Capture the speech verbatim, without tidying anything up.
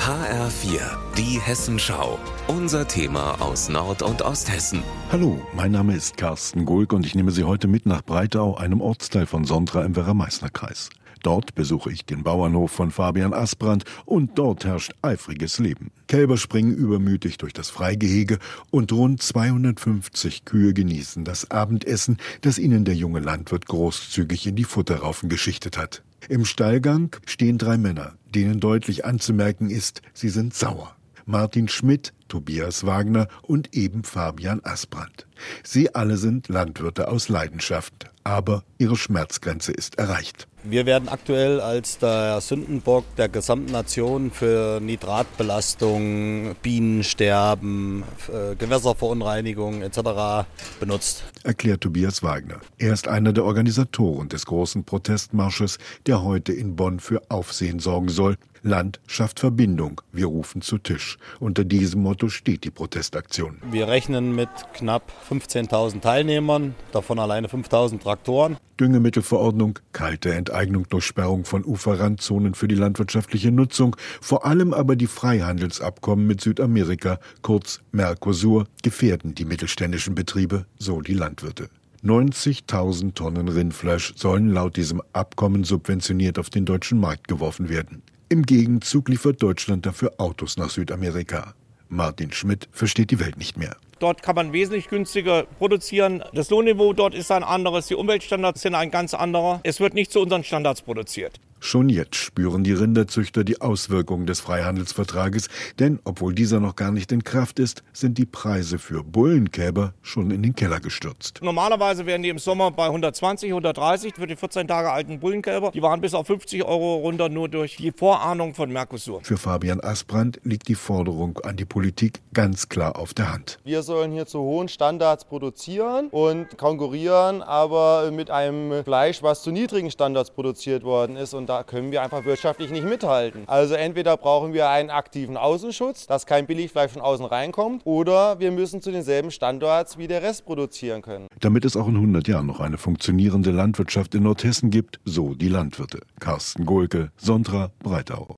H R vier, die Hessenschau. Unser Thema aus Nord- und Osthessen. Hallo, mein Name ist Carsten Gulk und ich nehme Sie heute mit nach Breitau, einem Ortsteil von Sontra im Werra-Meißner-Kreis. Dort besuche ich den Bauernhof von Fabian Asbrandt und dort herrscht eifriges Leben. Kälber springen übermütig durch das Freigehege und rund zweihundertfünfzig Kühe genießen das Abendessen, das ihnen der junge Landwirt großzügig in die Futterraufen geschichtet hat. Im Stallgang stehen drei Männer, denen deutlich anzumerken ist, sie sind sauer. Martin Schmidt, Tobias Wagner und eben Fabian Asbrandt. Sie alle sind Landwirte aus Leidenschaft, aber ihre Schmerzgrenze ist erreicht. Wir werden aktuell als der Sündenbock der gesamten Nation für Nitratbelastung, Bienensterben, Gewässerverunreinigung et cetera benutzt. Erklärt Tobias Wagner. Er ist einer der Organisatoren des großen Protestmarsches, der heute in Bonn für Aufsehen sorgen soll. Land schafft Verbindung, wir rufen zu Tisch. Unter diesem Motto steht die Protestaktion. Wir rechnen mit knapp fünfzehntausend Teilnehmern, davon alleine fünftausend Traktoren. Düngemittelverordnung, kalte Enteignung durch Sperrung von Uferrandzonen für die landwirtschaftliche Nutzung, vor allem aber die Freihandelsabkommen mit Südamerika, kurz Mercosur, gefährden die mittelständischen Betriebe, so die Landwirte. neunzigtausend Tonnen Rindfleisch sollen laut diesem Abkommen subventioniert auf den deutschen Markt geworfen werden. Im Gegenzug liefert Deutschland dafür Autos nach Südamerika. Martin Schmidt versteht die Welt nicht mehr. Dort kann man wesentlich günstiger produzieren. Das Lohnniveau dort ist ein anderes, die Umweltstandards sind ein ganz anderer. Es wird nicht zu unseren Standards produziert. Schon jetzt spüren die Rinderzüchter die Auswirkungen des Freihandelsvertrages, denn obwohl dieser noch gar nicht in Kraft ist, sind die Preise für Bullenkälber schon in den Keller gestürzt. Normalerweise wären die im Sommer bei hundertzwanzig, hundertdreißig für die vierzehn Tage alten Bullenkälber. Die waren bis auf fünfzig Euro runter, nur durch die Vorahnung von Mercosur. Für Fabian Asbrandt liegt die Forderung an die Politik ganz klar auf der Hand. Wir sollen hier zu hohen Standards produzieren und konkurrieren, aber mit einem Fleisch, was zu niedrigen Standards produziert worden ist. Und da können wir einfach wirtschaftlich nicht mithalten. Also entweder brauchen wir einen aktiven Außenschutz, dass kein Billigfleisch von außen reinkommt, oder wir müssen zu denselben Standards wie der Rest produzieren können. Damit es auch in hundert Jahren noch eine funktionierende Landwirtschaft in Nordhessen gibt, so die Landwirte. Carsten Gulke, Sontra, Breitau.